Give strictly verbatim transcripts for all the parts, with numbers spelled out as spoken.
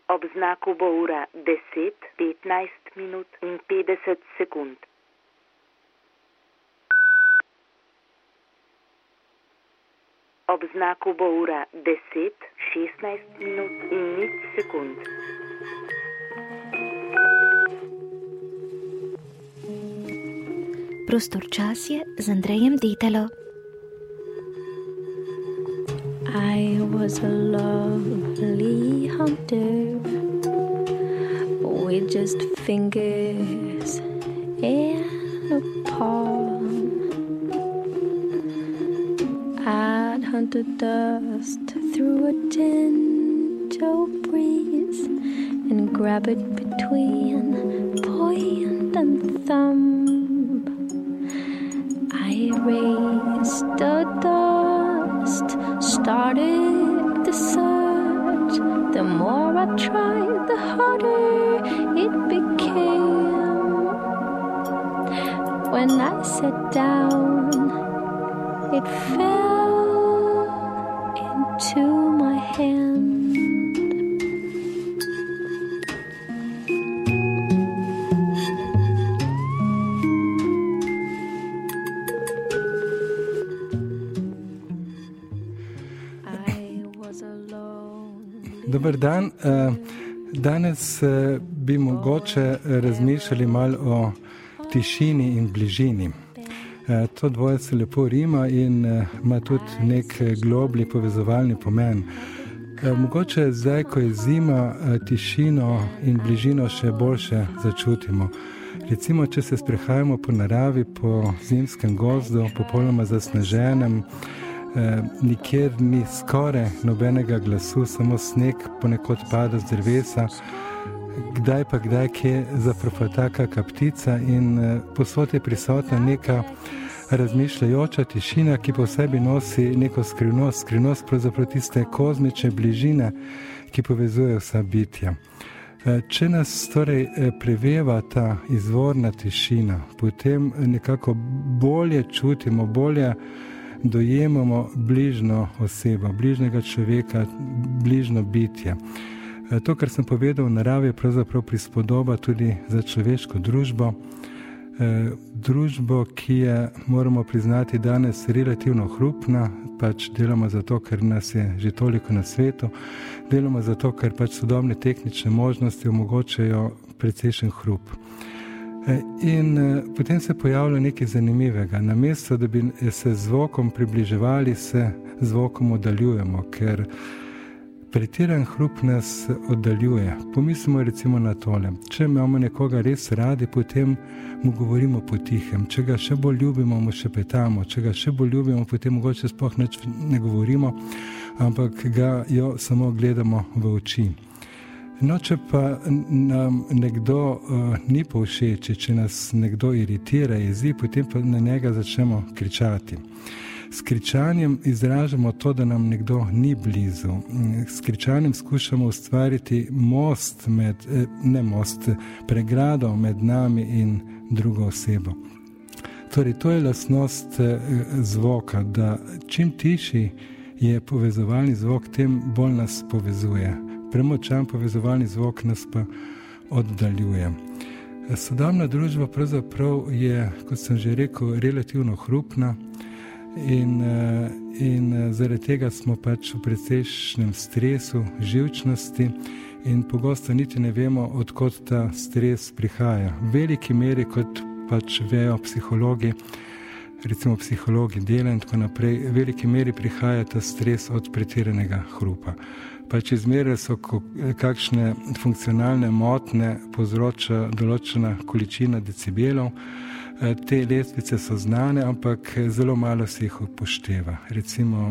Ob znaku bo ura deset, petnajst minut in petdeset sekund. Ob znaku bo ura deset, šestnajst minut in nič sekund. Prostor čas je z Andrejem Detelo. I was a lovely hunter with just fingers and a palm. I'd hunt the dust through a gentle breeze and grab it between point and thumb. I raised the dust, started the search. The more I tried, the harder it became. When I sat down, it fell into my hand. Dober dan. Danes bi mogoče razmišljali malo o tišini in bližini. To dvoje se lepo rima in ima tudi nek globlji povezovalni pomen. Mogoče zdaj, ko je zima, tišino in bližino še boljše začutimo. Recimo, če se sprehajamo po naravi, po zimskem gozdu, popolnoma zasneženem, nikjer ni skoraj nobenega glasu, samo sneg ponekod pada z drevesa, kdaj pa kdaj kje zaprofata kaka ptica in posod je prisotna neka razmišljajoča tišina, ki po sebi nosi neko skrivnost, skrivnost pravzaprav tiste kozmične bližine, ki povezuje vsa bitja. Če nas torej preveva ta izvorna tišina, potem nekako bolje čutimo, bolje dojemamo bližno osebo, bližnega človeka, bližno bitje. To, kar sem povedal v naravi, je pravzaprav prispodoba tudi za človeško družbo. Družbo, ki je, moramo priznati, danes relativno hrupna, pač delamo zato, ker nas je že toliko na svetu, delamo zato, ker pač sodobne tehnične možnosti omogočajo precejšen hrup. In potem se pojavlja nekaj zanimivega. Namesto, da bi se zvokom približevali, se zvokom oddaljujemo, ker pretiran hrup nas oddaljuje. Pomislimo recimo na tole. Če imamo nekoga res radi, potem mu govorimo potihem. Če ga še bolj ljubimo, mu šepetamo. Če ga še bolj ljubimo, potem mogoče sploh nič ne govorimo, ampak ga jo samo gledamo v oči. No, če pa nam nekdo uh, ni povšeči, če nas nekdo iritira, jezi, potem pa na njega začnemo kričati. S kričanjem izražamo to, da nam nekdo ni blizu. S kričanjem skušamo ustvariti most, med, ne most, pregrado med nami in drugo osebo. Torej, to je lastnost zvoka, da čim tišji je povezovalni zvok, tem bolj nas povezuje. Premočan povezovalni zvok nas pa oddaljuje. Sodobna družba pravzaprav je, kot sem že rekel, relativno hrupna in, in zaradi tega smo pač v precejšnjem stresu, živčnosti in pogosto niti ne vemo, odkot ta stres prihaja. V veliki meri, kot pač vejo psihologi, recimo psihologi dela in tako naprej, v veliki meri prihaja ta stres od pretiranega hrupa. Pač izmere so, kakšne funkcionalne motnje povzroča določena količina decibelov. Te lestvice so znane, ampak zelo malo se jih upošteva. Recimo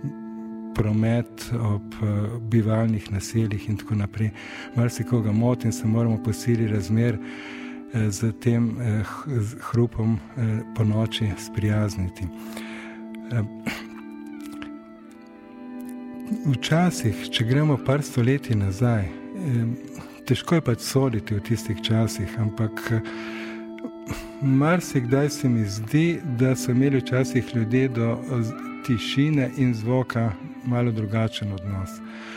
promet ob bivalnih naseljih in tako naprej. Marsikoga moti in se moramo po sili razmer z tem hrupom po noči sprijazniti. Včasih, če gremo par stoletij nazaj, težko je pač soditi v tistih časih, ampak marsikdaj se mi zdi, da so imeli včasih ljudje do tišine in zvoka malo drugačen odnos.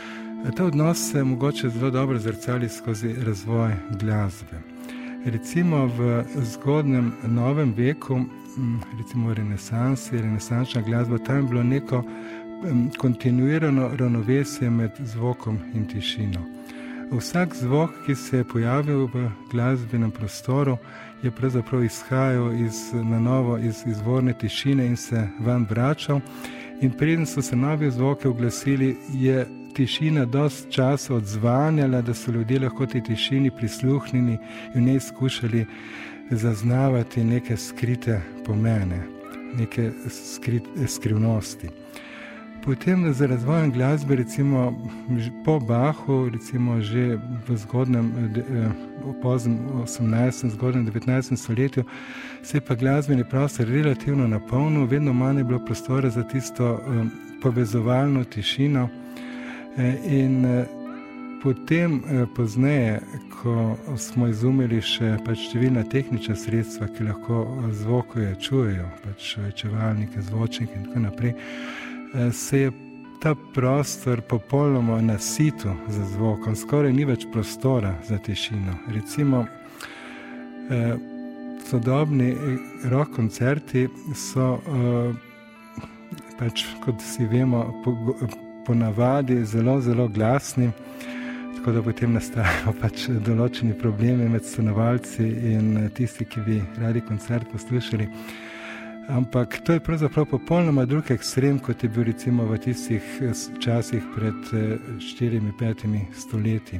Ta odnos se mogoče zelo dobro zrcali skozi razvoj glasbe. Recimo v zgodnem novem veku, recimo v renesansi, renesančna glasba, tam je bilo neko kontinuirano ravnovesje med zvokom in tišino. Vsak zvok, ki se je pojavil v glasbenem prostoru, je pravzaprav izhajal iz, na novo iz izvorne tišine in se van vračal. In preden so se novi zvoki oglasili, je tišina dosti časa odzvanjala, da so ljudje lahko tej tišini prisluhnili in v njej skušali zaznavati neke skrite pomene, neke skrit, skrivnosti. Potem za razvojem glasbe, recimo po Bachu, recimo že v zgodnem, v poznem osemnajstem, zgodnem devetnajstem stoletju, se je pa glasbeni prostor relativno napolnil, vedno manj je bilo prostora za tisto povezovalno tišino. In potem pozneje, ko smo izumili še pač številna tehnična sredstva, ki lahko zvoke čujejo, pač čevalnike, zvočnike in tako naprej, se je ta prostor popolnoma nasitil za zvokom, skoraj ni več prostora za tišino. Recimo, eh, sodobni rock koncerti so, eh, pač, kot si vemo, po, po navadi zelo, zelo glasni, tako da potem nastajajo pač določeni problemi med stanovalci in tisti, ki bi radi koncert poslušali. Ampak to je pravzaprav popolnoma drug ekstrem, kot je bil recimo v tistih časih pred štirimi, petimi stoletji.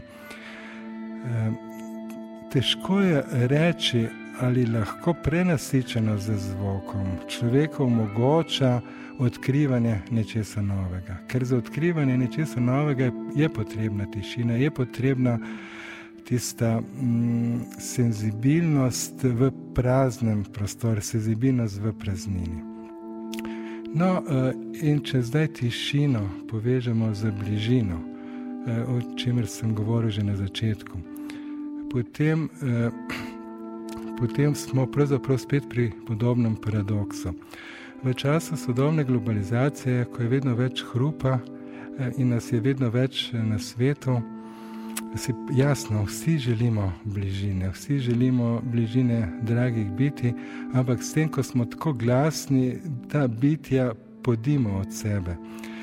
Težko je reči, ali lahko prenasičenost z zvokom človeku omogoča odkrivanje nečesa novega. Ker za odkrivanje nečesa novega je potrebna tišina, je potrebna tista mm, senzibilnost v praznem prostoru, senzibilnost v praznini. No, in če zdaj tišino povežemo z bližino, o čemer sem govoril že na začetku, potem, potem smo pravzaprav spet pri podobnem paradoksu. V času sodobne globalizacije, ko je vedno več hrupa in nas je vedno več na svetu, si jasno, vsi želimo bližine, vsi želimo bližine dragih biti, ampak s tem, ko smo tako glasni, ta bitja podimo od sebe.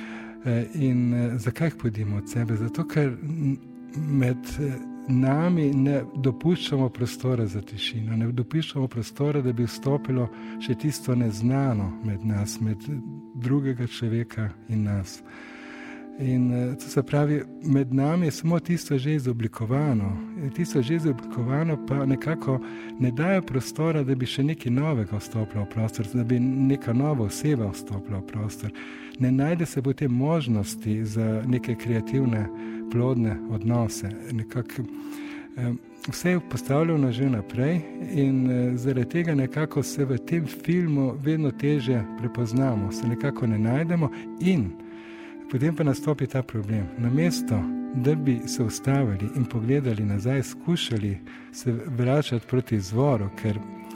In zakaj jih podimo od sebe? Zato, ker med nami ne dopuščamo prostora za tišino, ne dopuščamo prostora, da bi vstopilo še tisto neznano med nas, med drugega človeka in nas. In to se pravi, med nami je samo tisto že izoblikovano. Tisto že izoblikovano pa nekako ne daje prostora, da bi še nekaj novega vstopilo v prostor, da bi neka nova oseba vstopila v prostor. Ne najde se bo te možnosti za neke kreativne, plodne odnose. Nekako, vse je postavljeno že naprej in zaradi tega nekako se v tem filmu vedno teže prepoznamo, se nekako ne najdemo in potem pa nastopi ta problem. Namesto, da bi se ustavili in pogledali nazaj, skušali se vračati proti izvoru, ker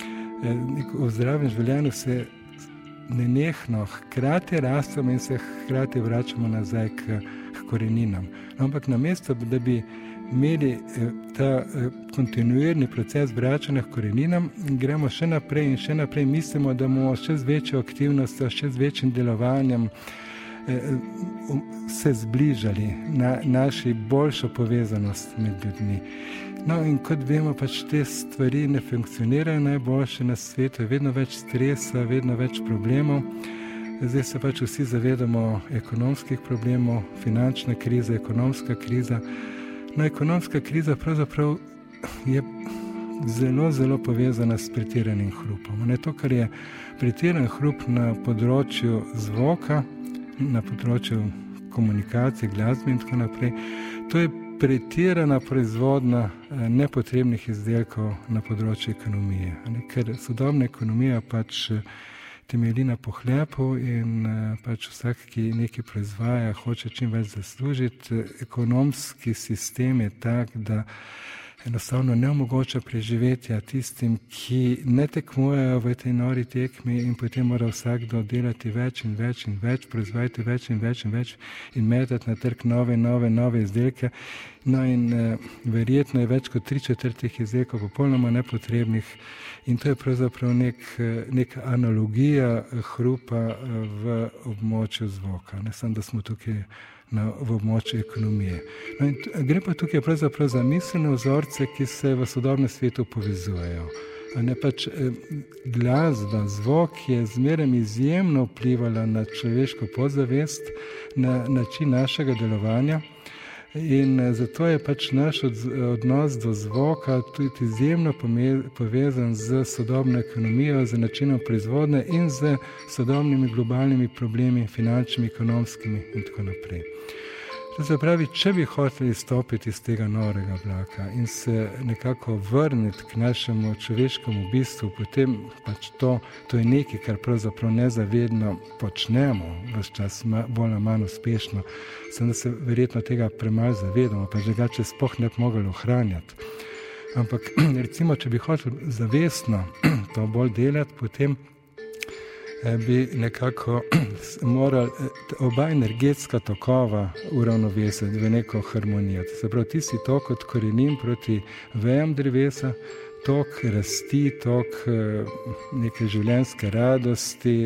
v zdravem življenju se nenehno hkrati rastemo in se hkrati vračamo nazaj k, k koreninam. Ampak namesto, da bi imeli ta kontinuirni proces vračanja k koreninam, gremo še naprej in še naprej mislimo, da bomo še z večjo aktivnostjo, še z večjim delovanjem se zbližali na naši boljšo povezanost med ljudmi. No in kot vemo, pač te stvari ne funkcionirajo najboljše na svetu, je vedno več stresa, vedno več problemov. Zdaj se pač vsi zavedamo ekonomskih problemov, finančna kriza, ekonomska kriza. No, ekonomska kriza pravzaprav je zelo, zelo povezana s pretiranim hrupom. Ne, to, kar je pretiran hrup na področju zvoka, na področju komunikacije, glasbe in tako naprej, to je pretirana proizvodnja nepotrebnih izdelkov na področju ekonomije. Ker sodobna ekonomija pač temelji na pohlepu in pač vsak, ki nekaj proizvaja, hoče čim več zaslužiti. Ekonomski sistem je tak, da enostavno ne omogoča preživetja tistim, ki ne tekmujejo v tej nori tekmi in potem mora vsakdo delati več in več in več, proizvajati več in več in več in metati na trg nove, nove, nove izdelke. No in eh, verjetno je več kot tri četrtih izdelkov popolnoma nepotrebnih in to je pravzaprav nek, neka analogija hrupa v območju zvoka. Ne samo, da smo tukaj na, v območju ekonomije. No in gre pa tukaj pravzaprav za miselne vzorce, ki se v sodobnem svetu povezujejo. A ne pač glasba, zvok je zmeraj izjemno vplivala na človeško podzavest, na način našega delovanja. In zato je pač naš odnos do zvoka tudi izjemno povezan z sodobno ekonomijo, z načinom proizvodnje in z sodobnimi globalnimi problemi, finančnimi, ekonomskimi in tako naprej. To se pravi, če bi hoteli stopiti iz tega norega vlaka in se nekako vrniti k našemu človeškemu bistvu, potem pač to, to je nekaj, kar pravzaprav nezavedno počnemo, ves čas bolj ali manj uspešno, samo da se verjetno tega premalo zavedamo, pa drugače sploh ne bi mogli ohranjati. Ampak recimo, če bi hoteli zavestno to bolj delati, potem bi nekako morali oba energetska tokova uravnovesiti v neko harmonijo. To se pravi, tisti tok od korenin proti vejam drevesa, tok rasti, tok neke življenjske radosti,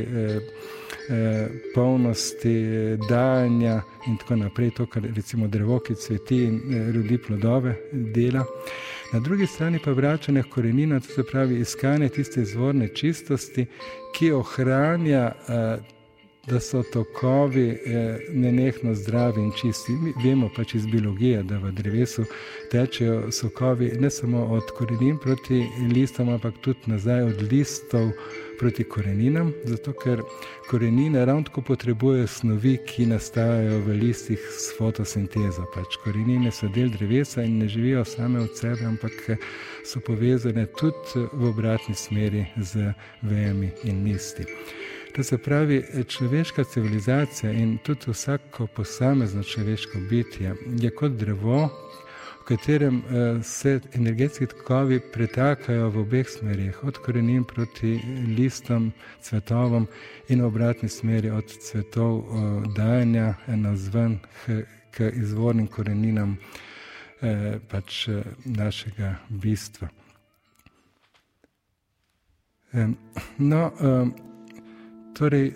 polnosti, dajanja in tako naprej, to, kar recimo drevo, ki cveti in rodi plodove, dela. Na drugi strani pa vračanje korenina, to se pravi iskanje tiste izvorne čistosti, ki ohranja, da so tokovi nenehno zdravi in čisti. Mi vemo pač iz biologije, da v drevesu tečejo sokovi ne samo od korenin proti listom, ampak tudi nazaj od listov proti koreninam, zato ker korenine ravno tako potrebujejo snovi, ki nastajajo v listih s fotosintezo. Pač korenine so del drevesa in ne živijo same od sebe, ampak so povezane tudi v obratni smeri z vejami in listi. To se pravi, človeška civilizacija in tudi vsako posamezno človeško bitje je kot drevo, v katerem se energetski tokovi pretakajo v obeh smerih, od korenin proti listom, cvetovom in v obratni smeri od cvetov dajanja navzven k izvornim koreninam pač našega bistva. No, torej,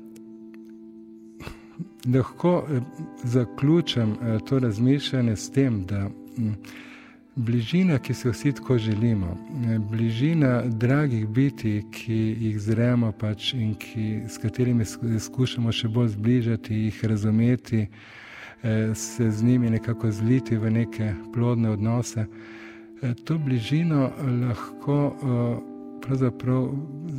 lahko zaključim to razmišljanje s tem, da bližina, ki se vsi tako želimo, bližina dragih bitij, ki jih zremo pač in ki, s katerimi skušamo še bolj zbližati, jih razumeti, se z njimi nekako zliti v neke plodne odnose, to bližino lahko pravzaprav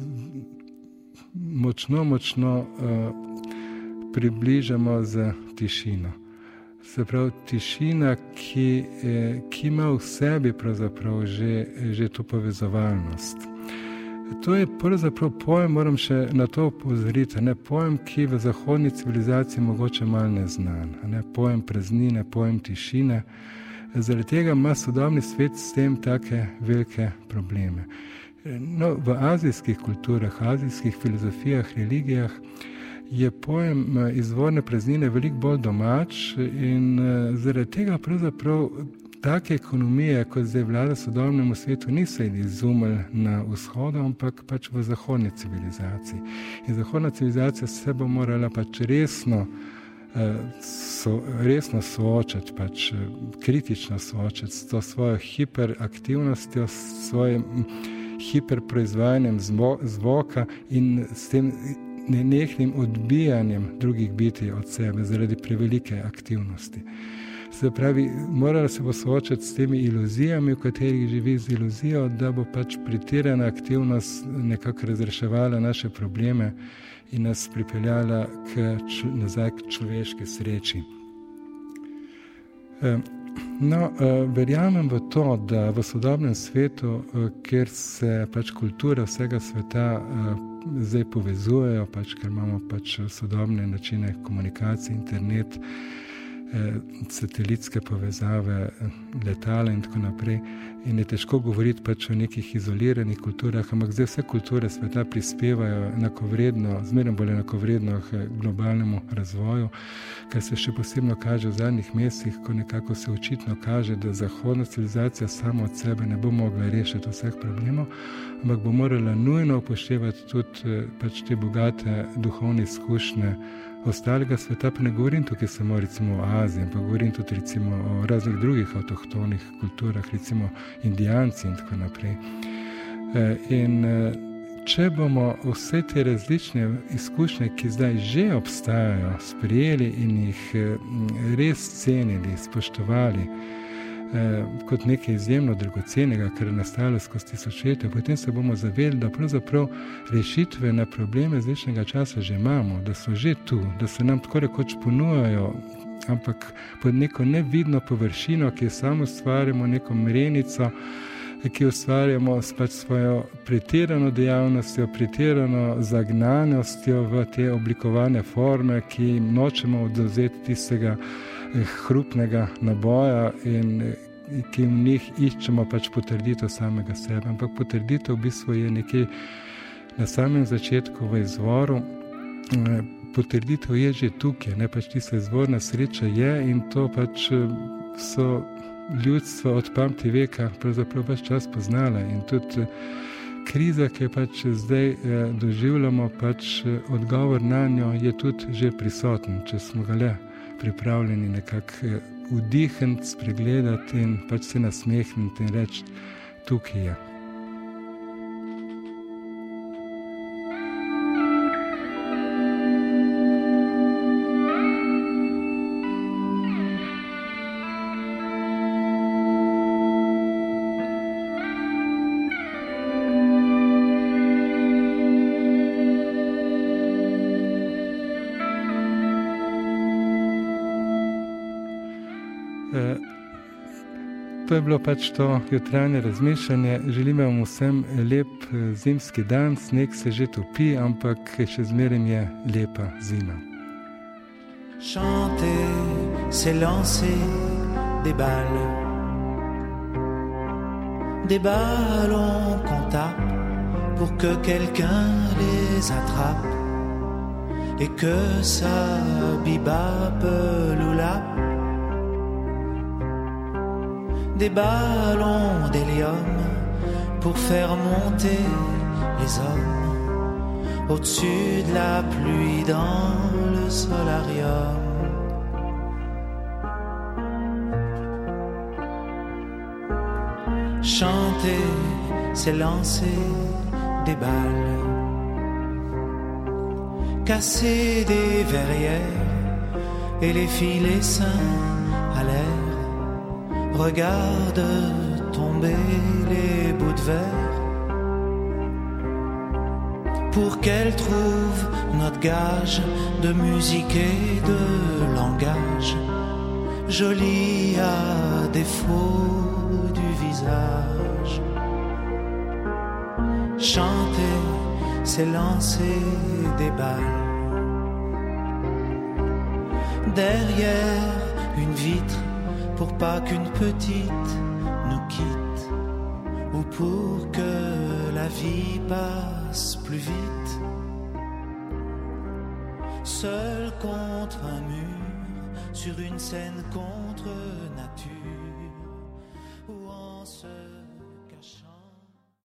močno, močno približamo z tišino. Se pravi, tišina, ki, ki ima v sebi pravzaprav že, že to povezovalnost. To je pravzaprav pojem, moram še na to opozoriti, ne pojem, ki v zahodni civilizaciji mogoče malo neznan, ne pojem praznine, pojem tišine. Zaradi tega ima sodobni svet s tem take velike probleme. No, v azijskih kulturah, azijskih filozofijah, religijah je pojem izvorne praznine veliko bolj domač in zaradi tega pravzaprav take ekonomije, kot zdaj vlada sodobnemu svetu, niso izumili na vzhodu, ampak pač v zahodni civilizaciji. In zahodna civilizacija se bo morala pač resno, so, resno soočati, pač kritično soočati s to svojo hiperaktivnostjo, s svojim hiperproizvajanjem zvoka in s tem nenehnim odbijanjem drugih bitij od sebe zaradi prevelike aktivnosti. Se pravi, morala se bo soočati s temi iluzijami, v katerih živi z iluzijo, da bo pač pretirana aktivnost nekako razreševala naše probleme in nas pripeljala k, nazaj k človeški sreči. No, verjamem v to, da v sodobnem svetu, kjer se pač kultura vsega sveta zdaj povezujejo, pač, ker imamo pač sodobne načine komunikacije, internet, satelitske povezave, letala in tako naprej. In je težko govoriti pač o nekih izoliranih kulturah, ampak zdaj vse kulture sveta prispevajo enakovredno, zmeraj bolj enakovredno k globalnemu razvoju, kar se še posebno kaže v zadnjih mesecih, ko nekako se očitno kaže, da zahodna civilizacija samo od sebe ne bo mogla rešiti vseh problemov, ampak bo morala nujno upoštevati tudi pač te bogate duhovne izkušnje ostalega sveta, pa ne govorim tukaj samo recimo o Aziji, pa govorim tudi recimo o raznih drugih avtohtonih kulturah, recimo Indijanci in tako naprej. In če bomo vse te različne izkušnje, ki zdaj že obstajajo, sprejeli in jih res cenili, spoštovali, kot nekaj izjemno dragocenega, kar je nastalo skozi tisočletja, potem se bomo zavedali, da pravzaprav rešitve na probleme z večnega časa že imamo, da so že tu, da se nam tako rekoč ponujajo, ampak pod neko nevidno površino, ki jo samo ustvarjamo, neko mrenico, ki jo ustvarjamo s pač svojo pretirano dejavnostjo, pretirano zagnanostjo v te oblikovane forme, ki jim nočemo odvzeti tistega hrupnega naboja in ki v njih iščemo pač potrditev samega sebe. Ampak potrditev v bistvu je nekje na samem začetku v izvoru. Potrditev je že tukaj, ne pač tista izvorna sreča je in to pač so ljudstva od pameti veka pravzaprav ves čas poznala in tudi kriza, ki jo pač zdaj doživljamo, pač odgovor na njo je tudi že prisoten, če smo ga le pripravljeni nekako vdihniti, spregledati in pač se nasmehniti in reči, tukaj je. To je bilo pač to jutranje razmišljanje. Želim vam vsem lep zimski dan, sneg se že topi, ampak še zmeraj je lepa zima. Chanter, c'est lancer des balles, des ballons qu'on tape pour que quelqu'un les attrape et que ça bibape loulape. Des ballons d'hélium pour faire monter les hommes au-dessus de la pluie dans le solarium. Chanter, c'est lancer des balles, casser des verrières et les filer sains à l'air. Regarde tomber les bouts de verre pour qu'elle trouve notre gage de musique et de langage, joli à défaut du visage. Chanter, c'est lancer des balles derrière une vitre pour pas qu'une petite nous quitte ou pour que la vie passe plus vite. Seul contre un mur, sur une scène contre nature.